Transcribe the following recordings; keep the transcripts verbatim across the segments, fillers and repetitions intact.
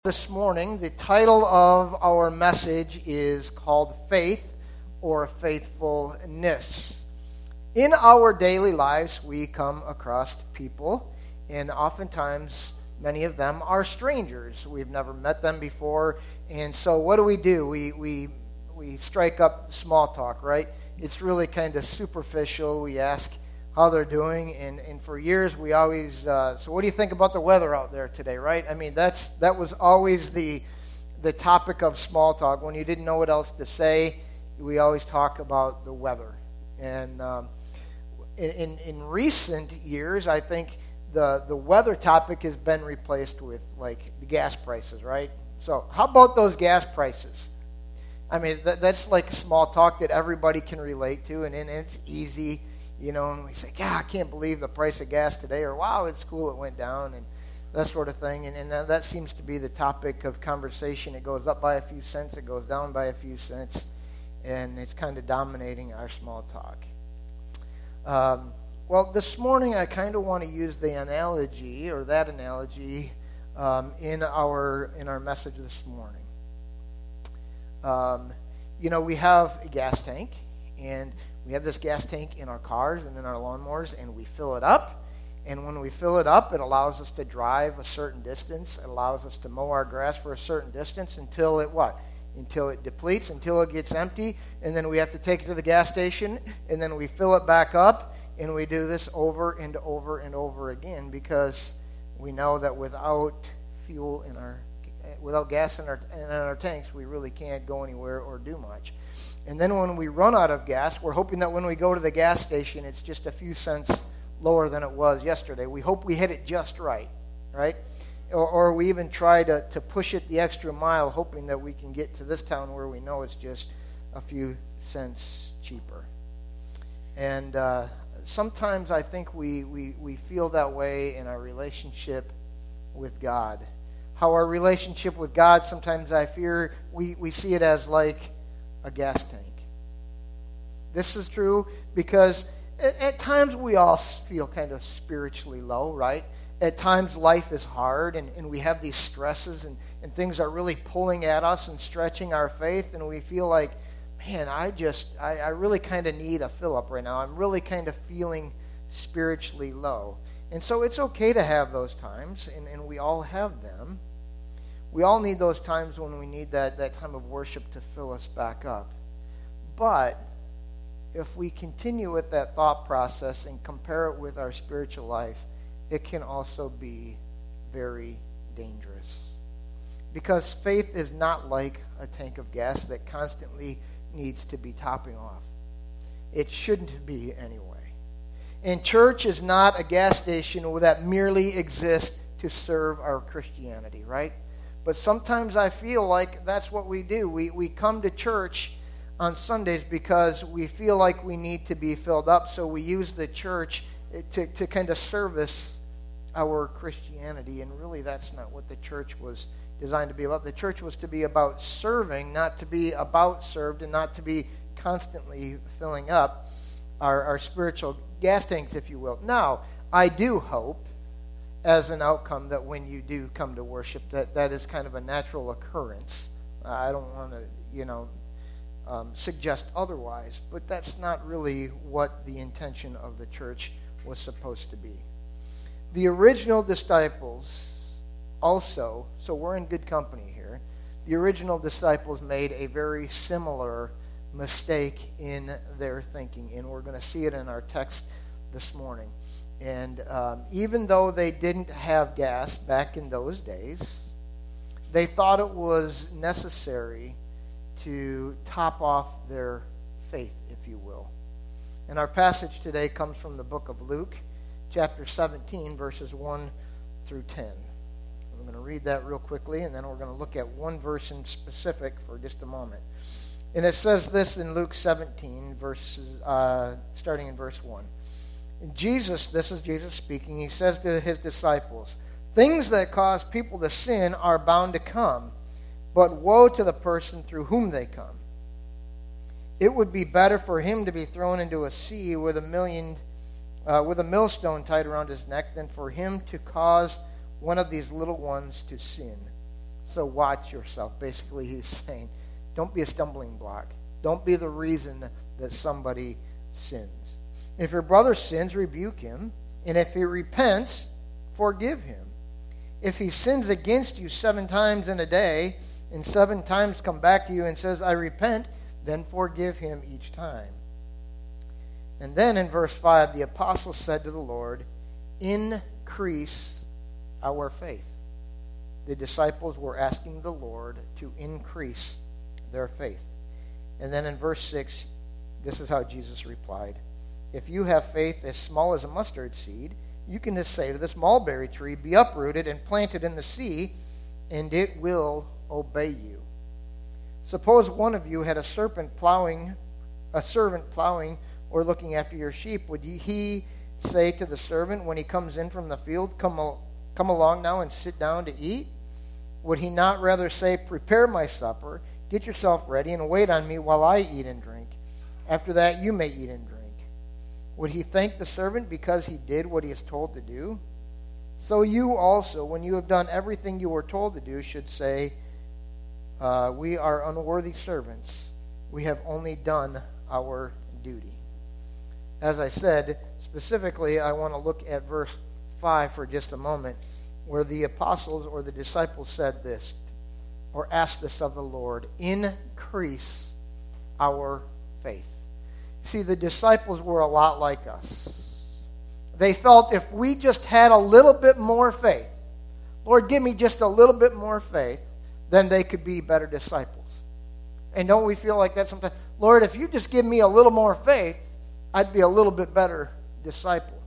This morning, the title of our message is called Faith or Faithfulness. In our daily lives, we come across people, and oftentimes many of them are strangers. We've never met them before, and so what do we do? We we we strike up small talk, right? It's really kind of superficial. We ask how they're doing, and, and for years we always, uh, so what do you think about the weather out there today, right? I mean, that's that was always the the topic of small talk. When you didn't know what else to say, we always talk about the weather. And um, in, in, in recent years, I think the, the weather topic has been replaced with, like, the gas prices, right? So how about those gas prices? I mean, that, that's like small talk that everybody can relate to, and, and it's easy. You know, and we say, yeah, I can't believe the price of gas today, or wow, it's cool it went down, and that sort of thing. And, and that seems to be the topic of conversation. It goes up by a few cents, it goes down by a few cents, and it's kind of dominating our small talk. Um, well, this morning I kind of want to use the analogy, or that analogy, um, in our in our message this morning. Um, you know, we have a gas tank, and we have this gas tank in our cars and in our lawnmowers, and we fill it up. And when we fill it up, it allows us to drive a certain distance. It allows us to mow our grass for a certain distance until it what? Until it depletes, until it gets empty. And then we have to take it to the gas station, and then we fill it back up. And we do this over and over and over again because we know that without fuel in our without gas in our in our tanks, we really can't go anywhere or do much. And then when we run out of gas, we're hoping that when we go to the gas station, it's just a few cents lower than it was yesterday. We hope we hit it just right, right? Or, or we even try to, to push it the extra mile, hoping that we can get to this town where we know it's just a few cents cheaper. And uh, sometimes I think we, we, we feel that way in our relationship with God. How our relationship with God, sometimes I fear we, we see it as like a gas tank. This is true because at, at times we all feel kind of spiritually low, right? At times life is hard and, and we have these stresses and, and things are really pulling at us and stretching our faith, and we feel like, man, I just, I, I really kind of need a fill-up right now. I'm really kind of feeling spiritually low. And so it's okay to have those times, and, and we all have them. We all need those times when we need that, that time of worship to fill us back up. But if we continue with that thought process and compare it with our spiritual life, it can also be very dangerous. Because faith is not like a tank of gas that constantly needs to be topping off. It shouldn't be anyway. And church is not a gas station that merely exists to serve our Christianity, right? But sometimes I feel like that's what we do. We we come to church on Sundays because we feel like we need to be filled up, so we use the church to, to kind of service our Christianity, and really that's not what the church was designed to be about. The church was to be about serving, not to be about served, and not to be constantly filling up our, our spiritual gas tanks, if you will. Now, I do hope, as an outcome, that when you do come to worship, that that is kind of a natural occurrence. I don't want to, you know, um, suggest otherwise, but that's not really what the intention of the church was supposed to be. The original disciples also, so we're in good company here, the original disciples made a very similar mistake in their thinking, and we're going to see it in our text this morning. And um, even though they didn't have gas back in those days, they thought it was necessary to top off their faith, if you will. And our passage today comes from the book of Luke, chapter seventeen, verses one through ten. I'm going to read that real quickly, and then we're going to look at one verse in specific for just a moment. And it says this in Luke seventeen, verses uh, starting in verse one. And Jesus, this is Jesus speaking, he says to his disciples, "Things that cause people to sin are bound to come, but woe to the person through whom they come. It would be better for him to be thrown into a sea with a million, uh, with a millstone tied around his neck than for him to cause one of these little ones to sin. So watch yourself. Basically, he's saying, don't be a stumbling block. Don't be the reason that somebody sins. If your brother sins, rebuke him. And if he repents, forgive him. If he sins against you seven times in a day, and seven times come back to you and says, I repent, then forgive him each time. And then in verse five, the apostle said to the Lord, increase our faith. The disciples were asking the Lord to increase their faith. And then in verse six, this is how Jesus replied. If you have faith as small as a mustard seed, you can just say to this mulberry tree, be uprooted and planted in the sea, and it will obey you. Suppose one of you had a serpent plowing, a servant plowing or looking after your sheep. Would he say to the servant when he comes in from the field, come, al- come along now and sit down to eat? Would he not rather say, prepare my supper, get yourself ready, and wait on me while I eat and drink? After that, you may eat and drink. Would he thank the servant because he did what he is told to do? So you also, when you have done everything you were told to do, should say, uh, we are unworthy servants. We have only done our duty. As I said, specifically, I want to look at verse five for just a moment, where the apostles or the disciples said this, or asked this of the Lord, increase our faith. See, the disciples were a lot like us. They felt if we just had a little bit more faith, Lord, give me just a little bit more faith, then they could be better disciples. And don't we feel like that sometimes? Lord, if you just give me a little more faith, I'd be a little bit better disciple.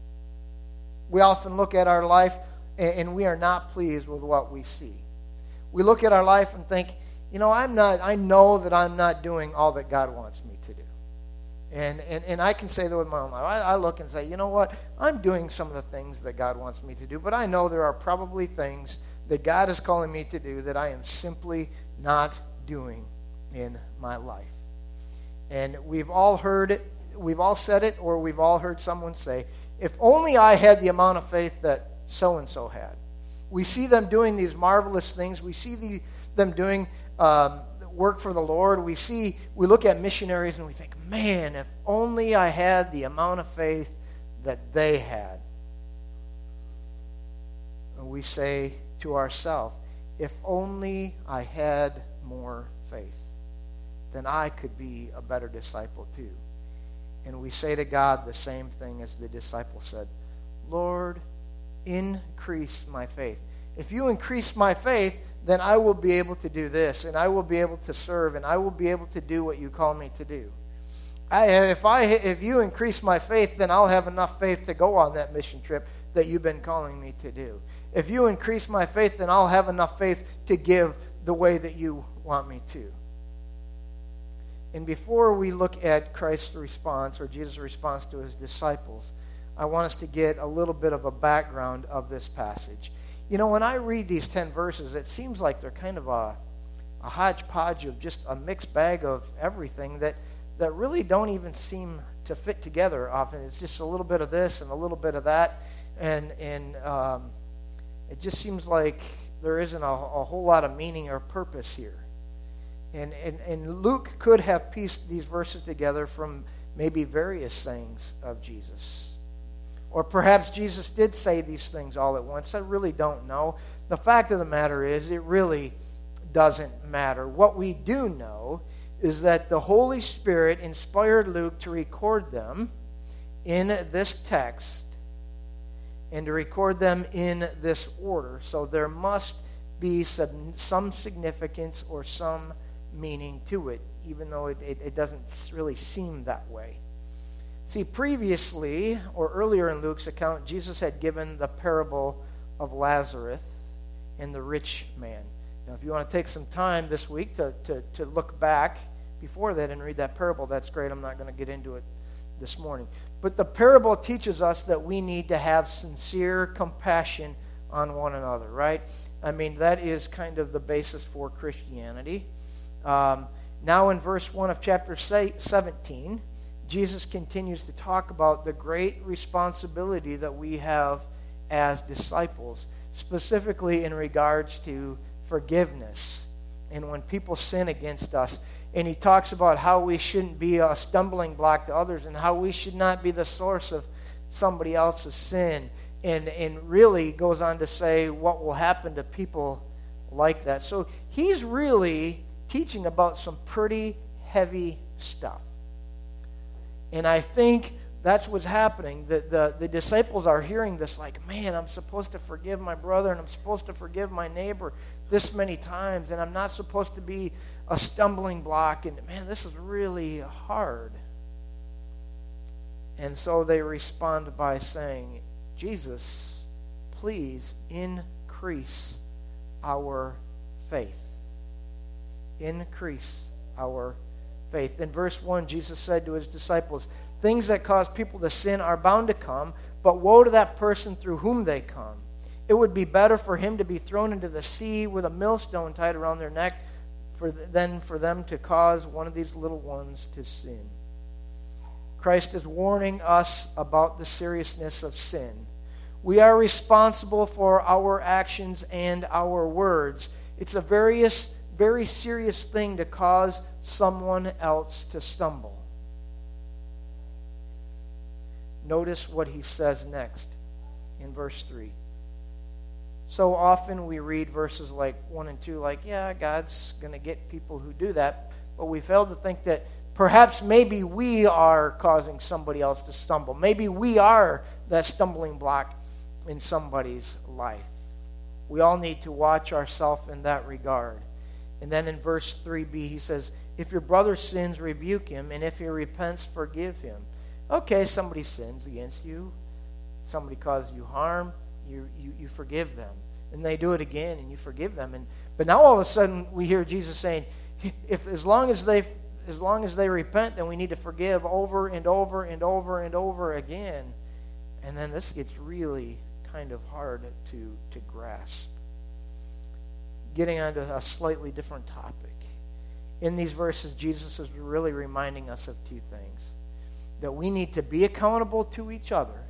We often look at our life and we are not pleased with what we see. We look at our life and think, you know, I'm not, I know that I'm not doing all that God wants me to do. And and, and I can say that with my own life. I, I look and say, you know what, I'm doing some of the things that God wants me to do, but I know there are probably things that God is calling me to do that I am simply not doing in my life. And we've all heard it, we've all said it, or we've all heard someone say, if only I had the amount of faith that so-and-so had. We see them doing these marvelous things. We see the, them doing um, work for the Lord. We see, we look at missionaries and we think, man, if only I had the amount of faith that they had. And we say to ourselves, if only I had more faith, then I could be a better disciple too. And we say to God the same thing as the disciple said, Lord, increase my faith. If you increase my faith, then I will be able to do this, and I will be able to serve, and I will be able to do what you call me to do. I, if I, if you increase my faith, then I'll have enough faith to go on that mission trip that you've been calling me to do. If you increase my faith, then I'll have enough faith to give the way that you want me to. And before we look at Christ's response, or Jesus' response to his disciples, I want us to get a little bit of a background of this passage. You know, when I read these ten verses, it seems like they're kind of a, a hodgepodge of just a mixed bag of everything that, that really don't even seem to fit together often. It's just a little bit of this and a little bit of that, and, and um, it just seems like there isn't a, a whole lot of meaning or purpose here. And, and, and Luke could have pieced these verses together from maybe various sayings of Jesus. Or perhaps Jesus did say these things all at once. I really don't know. The fact of the matter is, it really doesn't matter. What we do know is that the Holy Spirit inspired Luke to record them in this text and to record them in this order. So there must be some, some significance or some meaning to it, even though it, it, it doesn't really seem that way. See, previously, or earlier in Luke's account, Jesus had given the parable of Lazarus and the rich man. Now, if you want to take some time this week to, to, to look back before that and read that parable, that's great. I'm not going to get into it this morning. But the parable teaches us that we need to have sincere compassion on one another, right? I mean, that is kind of the basis for Christianity. Um, now in verse one of chapter seventeen, Jesus continues to talk about the great responsibility that we have as disciples, specifically in regards to forgiveness. And when people sin against us, and he talks about how we shouldn't be a stumbling block to others and how we should not be the source of somebody else's sin. And, and really goes on to say what will happen to people like that. So he's really teaching about some pretty heavy stuff. And I think that's what's happening. The, the, the disciples are hearing this like, man, I'm supposed to forgive my brother and I'm supposed to forgive my neighbor this many times and I'm not supposed to be a stumbling block. And man, this is really hard. And so they respond by saying, Jesus, please increase our faith. Increase our faith. In verse one, Jesus said to his disciples, things that cause people to sin are bound to come, but woe to that person through whom they come. It would be better for him to be thrown into the sea with a millstone tied around their neck for th- than for them to cause one of these little ones to sin. Christ is warning us about the seriousness of sin. We are responsible for our actions and our words. It's a various, very serious thing to cause someone else to stumble. Notice what he says next in verse three. So often we read verses like one and two like, yeah, God's going to get people who do that. But we fail to think that perhaps maybe we are causing somebody else to stumble. Maybe we are that stumbling block in somebody's life. We all need to watch ourselves in that regard. And then in verse three b, he says, if your brother sins, rebuke him, and if he repents, forgive him. Okay, somebody sins against you. Somebody causes you harm. You, you, you forgive them. And they do it again, and you forgive them. And But now all of a sudden we hear Jesus saying, if as long as they as long as they repent, then we need to forgive over and over and over and over again. And then this gets really kind of hard to, to grasp. Getting onto a slightly different topic. In these verses, Jesus is really reminding us of two things. That we need to be accountable to each other,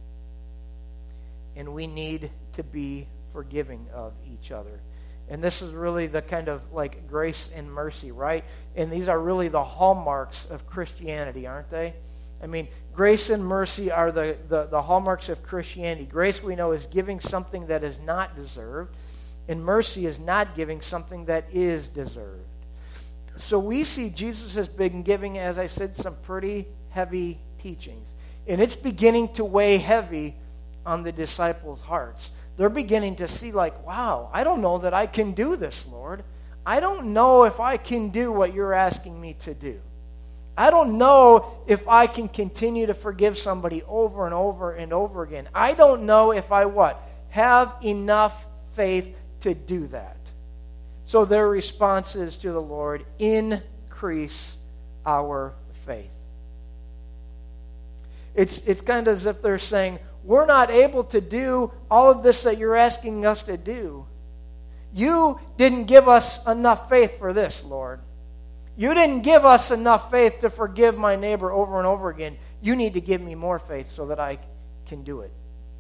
and we need to be forgiving of each other. And this is really the kind of like grace and mercy, right? And these are really the hallmarks of Christianity, aren't they? I mean, grace and mercy are the, the, the hallmarks of Christianity. Grace, we know, is giving something that is not deserved, and mercy is not giving something that is deserved. So we see Jesus has been giving, as I said, some pretty heavy teachings. And it's beginning to weigh heavy on the disciples' hearts. They're beginning to see like, wow, I don't know that I can do this, Lord. I don't know if I can do what you're asking me to do. I don't know if I can continue to forgive somebody over and over and over again. I don't know if I what? Have enough faith to do that. So their response is to the Lord, increase our faith. It's, it's kind of as if they're saying, we're not able to do all of this that you're asking us to do. You didn't give us enough faith for this, Lord. You didn't give us enough faith to forgive my neighbor over and over again. You need to give me more faith so that I can do it.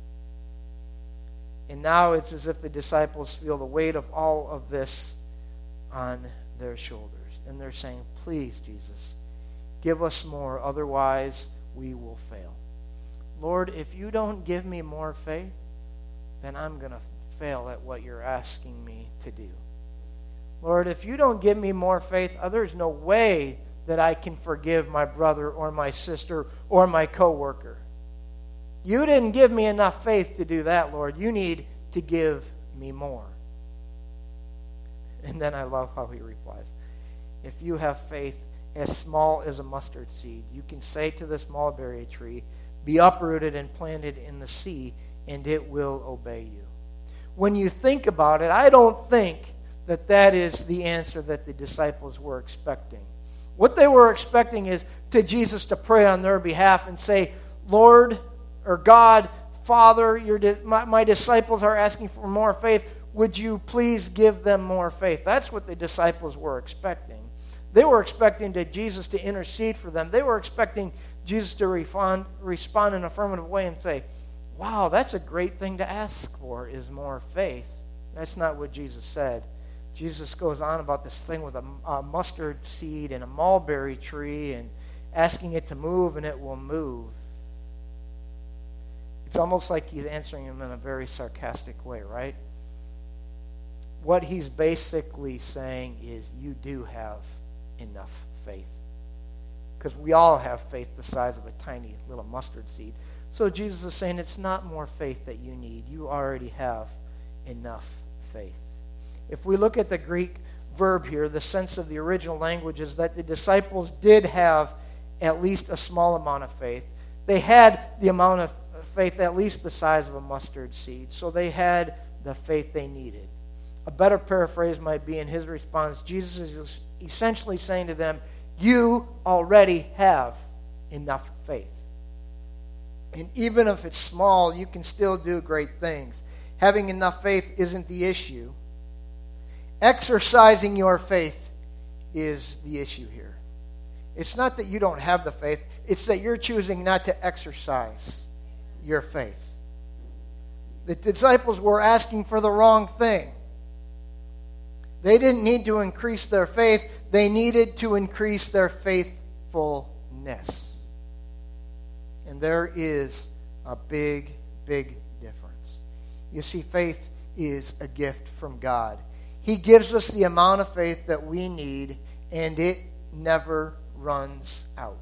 And now it's as if the disciples feel the weight of all of this on their shoulders. And they're saying, please, Jesus, give us more, otherwise we will fail. Lord, if you don't give me more faith, then I'm going to fail at what you're asking me to do. Lord, if you don't give me more faith, there's no way that I can forgive my brother or my sister or my coworker. You didn't give me enough faith to do that, Lord. You need to give me more. And then I love how he replies, if you have faith as small as a mustard seed, you can say to this mulberry tree, be uprooted and planted in the sea, and it will obey you. When you think about it, I don't think that that is the answer that the disciples were expecting. What they were expecting is to Jesus to pray on their behalf and say, Lord, or God, Father, your di- my, my disciples are asking for more faith. Would you please give them more faith? That's what the disciples were expecting. They were expecting to Jesus to intercede for them. They were expecting Jesus to respond, respond in an affirmative way and say, wow, that's a great thing to ask for, is more faith. That's not what Jesus said. Jesus goes on about this thing with a, a mustard seed and a mulberry tree and asking it to move, and it will move. It's almost like he's answering him in a very sarcastic way, right? What he's basically saying is, you do have enough faith. Because we all have faith the size of a tiny little mustard seed. So Jesus is saying it's not more faith that you need. You already have enough faith. If we look at the Greek verb here, the sense of the original language is that the disciples did have at least a small amount of faith. They had the amount of faith at least the size of a mustard seed. So they had the faith they needed. A better paraphrase might be in his response, Jesus is essentially saying to them, you already have enough faith. And even if it's small, you can still do great things. Having enough faith isn't the issue. Exercising your faith is the issue here. It's not that you don't have the faith, it's that you're choosing not to exercise your faith. The disciples were asking for the wrong thing. They didn't need to increase their faith. They needed to increase their faithfulness. And there is a big, big difference. You see, faith is a gift from God. He gives us the amount of faith that we need, and it never runs out.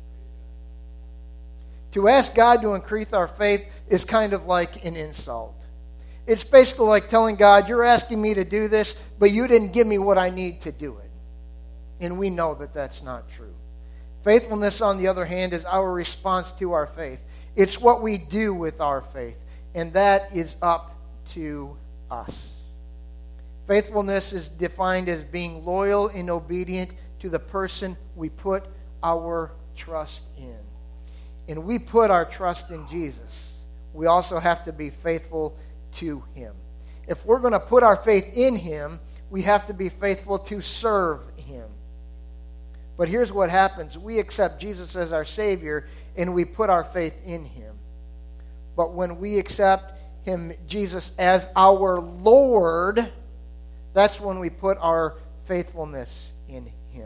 To ask God to increase our faith is kind of like an insult. It's basically like telling God, you're asking me to do this, but you didn't give me what I need to do it. And we know that that's not true. Faithfulness, on the other hand, is our response to our faith. It's what we do with our faith, and that is up to us. Faithfulness is defined as being loyal and obedient to the person we put our trust in. And we put our trust in Jesus. We also have to be faithful to Him. If we're going to put our faith in Him, we have to be faithful to serve Him. But here's what happens. We accept Jesus as our Savior, and we put our faith in Him. But when we accept Him, Jesus, as our Lord, that's when we put our faithfulness in Him.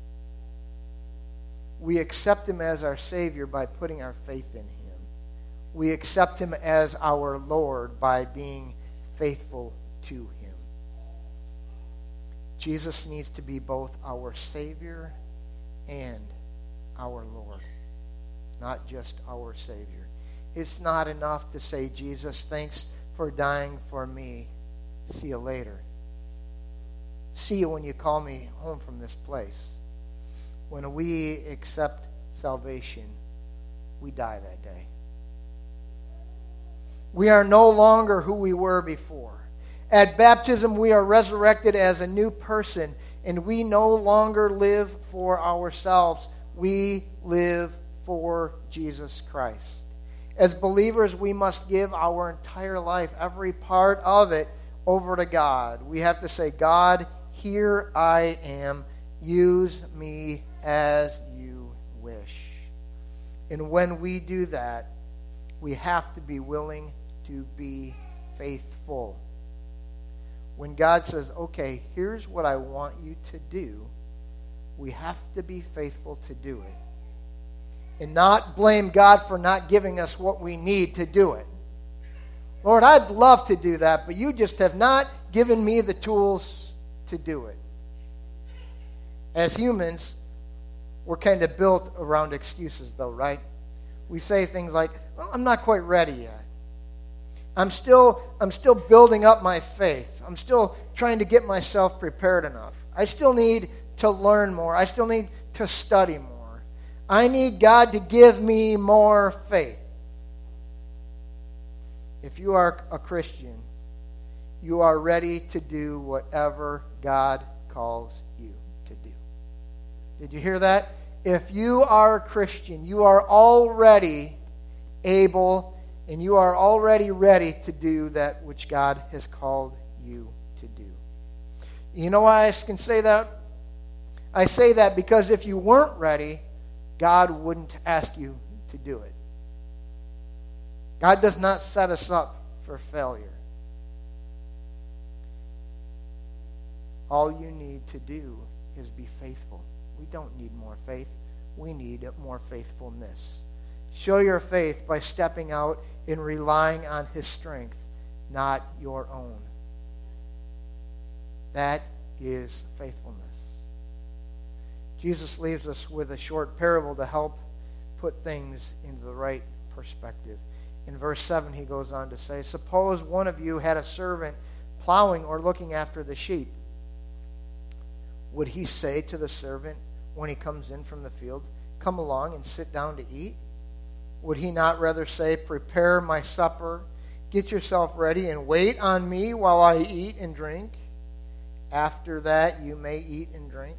We accept Him as our Savior by putting our faith in Him. We accept Him as our Lord by being faithful to Him. Jesus needs to be both our Savior and our Lord, not just our Savior. It's not enough to say, Jesus, thanks for dying for me. See you later. See you when you call me home from this place. When we accept salvation, we die that day. We are no longer who we were before. At baptism, we are resurrected as a new person, and we no longer live for ourselves. We live for Jesus Christ. As believers, we must give our entire life, every part of it, over to God. We have to say, God, here I am. Use me as you wish. And when we do that, we have to be willing to be faithful. When God says, okay, here's what I want you to do, we have to be faithful to do it. And not blame God for not giving us what we need to do it. Lord, I'd love to do that, but you just have not given me the tools to do it. As humans, we're kind of built around excuses, though, right? We say things like, well, I'm not quite ready yet. I'm still, I'm still building up my faith. I'm still trying to get myself prepared enough. I still need to learn more. I still need to study more. I need God to give me more faith. If you are a Christian, you are ready to do whatever God calls you to do. Did you hear that? If you are a Christian, you are already able and you are already ready to do that which God has called you to do. You know why I can say that? I say that because if you weren't ready, God wouldn't ask you to do it. God does not set us up for failure. All you need to do is be faithful. We don't need more faith. We need more faithfulness. Show your faith by stepping out and relying on His strength, not your own. That is faithfulness. Jesus leaves us with a short parable to help put things into the right perspective. In verse seven, he goes on to say, suppose one of you had a servant plowing or looking after the sheep. Would he say to the servant when he comes in from the field, come along and sit down to eat? Would he not rather say, prepare my supper, get yourself ready, and wait on me while I eat and drink? After that you may eat and drink.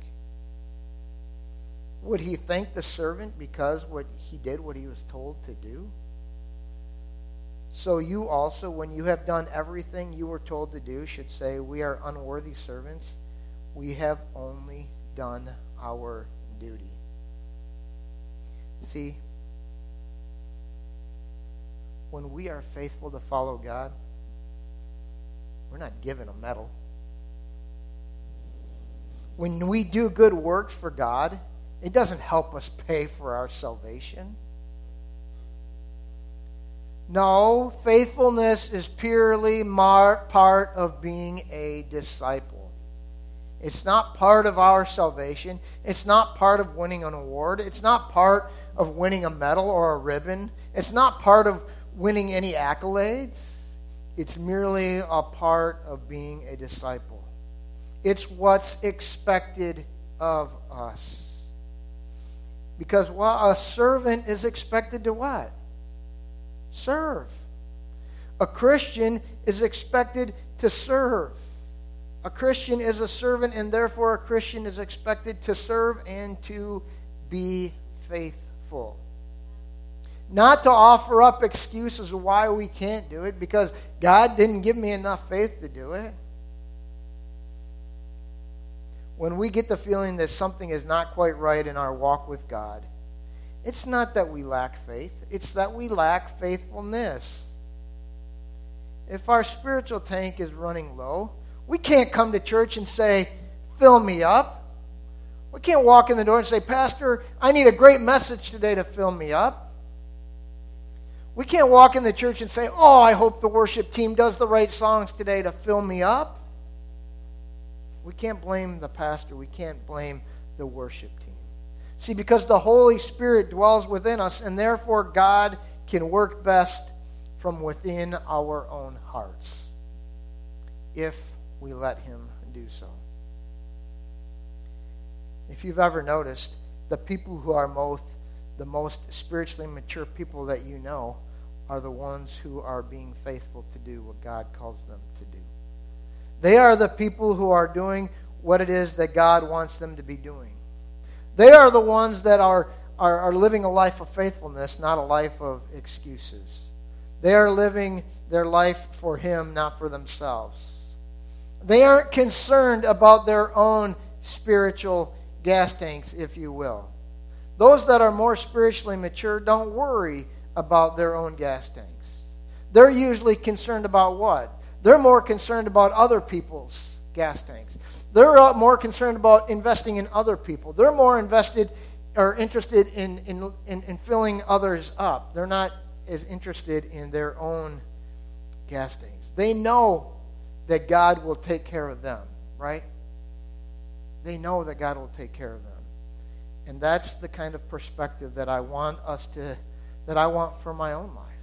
Would he thank the servant because what he did what he was told to do? So you also, when you have done everything you were told to do, should say, we are unworthy servants. We have only done our duty. See, when we are faithful to follow God, we're not given a medal. When we do good works for God, it doesn't help us pay for our salvation. No, faithfulness is purely mar- part of being a disciple. It's not part of our salvation. It's not part of winning an award. It's not part of winning a medal or a ribbon. It's not part of winning any accolades. It's merely a part of being a disciple. It's what's expected of us. Because well, a servant is expected to what? Serve. A Christian is expected to serve. A Christian is a servant, and therefore a Christian is expected to serve and to be faithful. Not to offer up excuses of why we can't do it, because God didn't give me enough faith to do it. When we get the feeling that something is not quite right in our walk with God, it's not that we lack faith. It's that we lack faithfulness. If our spiritual tank is running low, we can't come to church and say, fill me up. We can't walk in the door and say, Pastor, I need a great message today to fill me up. We can't walk in the church and say, oh, I hope the worship team does the right songs today to fill me up. We can't blame the pastor. We can't blame the worship team. See, because the Holy Spirit dwells within us, and therefore God can work best from within our own hearts if we let Him do so. If you've ever noticed, the people who are most, the most spiritually mature people that you know are the ones who are being faithful to do what God calls them to do. They are the people who are doing what it is that God wants them to be doing. They are the ones that are, are, are living a life of faithfulness, not a life of excuses. They are living their life for Him, not for themselves. They aren't concerned about their own spiritual gas tanks, if you will. Those that are more spiritually mature don't worry about their own gas tanks. They're usually concerned about what? They're more concerned about other people's gas tanks. They're more concerned about investing in other people. They're more invested or interested in, in, in, in filling others up. They're not as interested in their own gas tanks. They know that God will take care of them, right? They know that God will take care of them. And that's the kind of perspective that I want us to, that I want for my own life.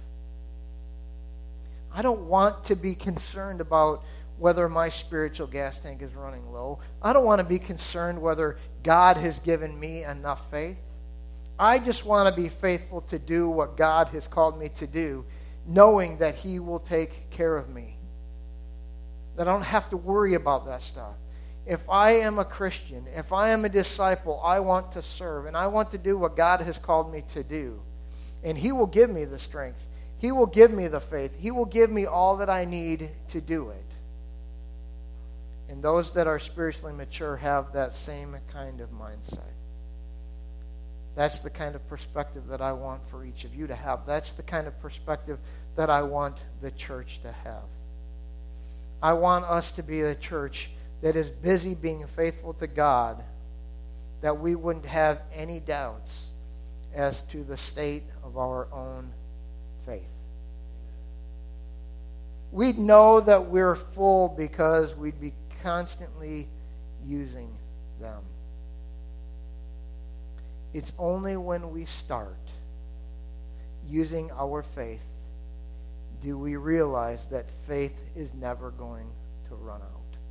I don't want to be concerned about whether my spiritual gas tank is running low. I don't want to be concerned whether God has given me enough faith. I just want to be faithful to do what God has called me to do, knowing that He will take care of me. That I don't have to worry about that stuff. If I am a Christian, if I am a disciple, I want to serve, and I want to do what God has called me to do. And He will give me the strength. He will give me the faith. He will give me all that I need to do it. And those that are spiritually mature have that same kind of mindset. That's the kind of perspective that I want for each of you to have. That's the kind of perspective that I want the church to have. I want us to be a church that is busy being faithful to God, that we wouldn't have any doubts as to the state of our own faith. We'd know that we're full because we'd be constantly using them. It's only when we start using our faith do we realize that faith is never going to run out.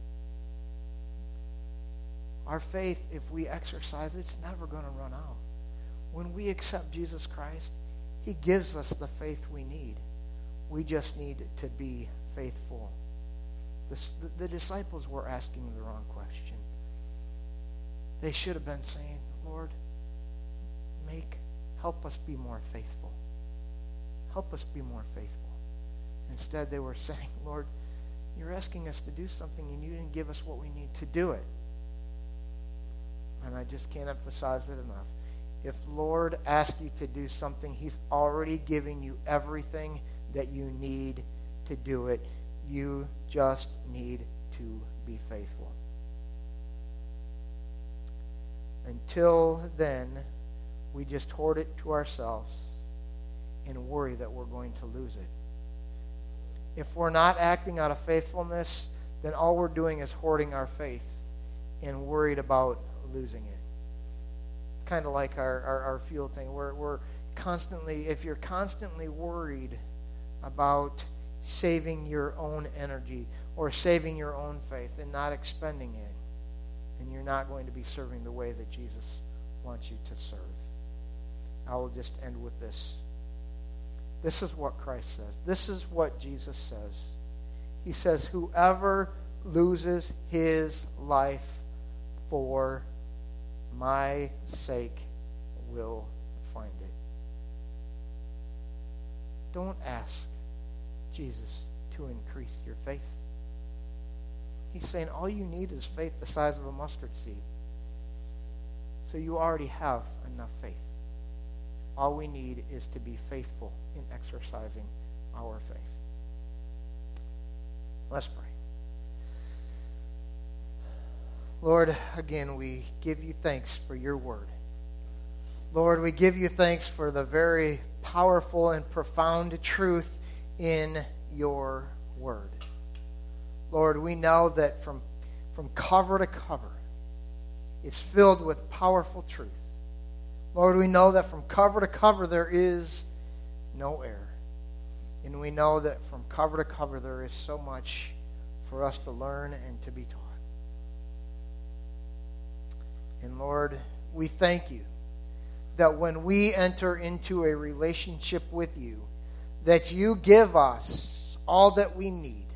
Our faith, if we exercise it, it's never going to run out. When we accept Jesus Christ, He gives us the faith we need. We just need to be faithful. The, the disciples were asking the wrong question. They should have been saying, Lord, make, help us be more faithful. Help us be more faithful. Instead, they were saying, Lord, you're asking us to do something and you didn't give us what we need to do it. And I just can't emphasize it enough. If Lord asks you to do something, He's already giving you everything that you need to do it. You just need to be faithful. Until then, we just hoard it to ourselves and worry that we're going to lose it. If we're not acting out of faithfulness, then all we're doing is hoarding our faith and worried about losing it. It's kind of like our, our, our fuel thing. We're, we're constantly, if you're constantly worried about saving your own energy or saving your own faith and not expending it, then you're not going to be serving the way that Jesus wants you to serve. I will just end with this. This is what Christ says. This is what Jesus says. He says, whoever loses his life for my sake will find it. Don't ask Jesus to increase your faith. He's saying all you need is faith the size of a mustard seed. So you already have enough faith. All we need is to be faithful in exercising our faith. Let's pray. Lord, again, we give you thanks for your word. Lord, we give you thanks for the very powerful and profound truth in your word. Lord, we know that from, from cover to cover, it's filled with powerful truth. Lord, we know that from cover to cover there is no error. And we know that from cover to cover there is so much for us to learn and to be taught. And Lord, we thank you that when we enter into a relationship with you, that you give us all that we need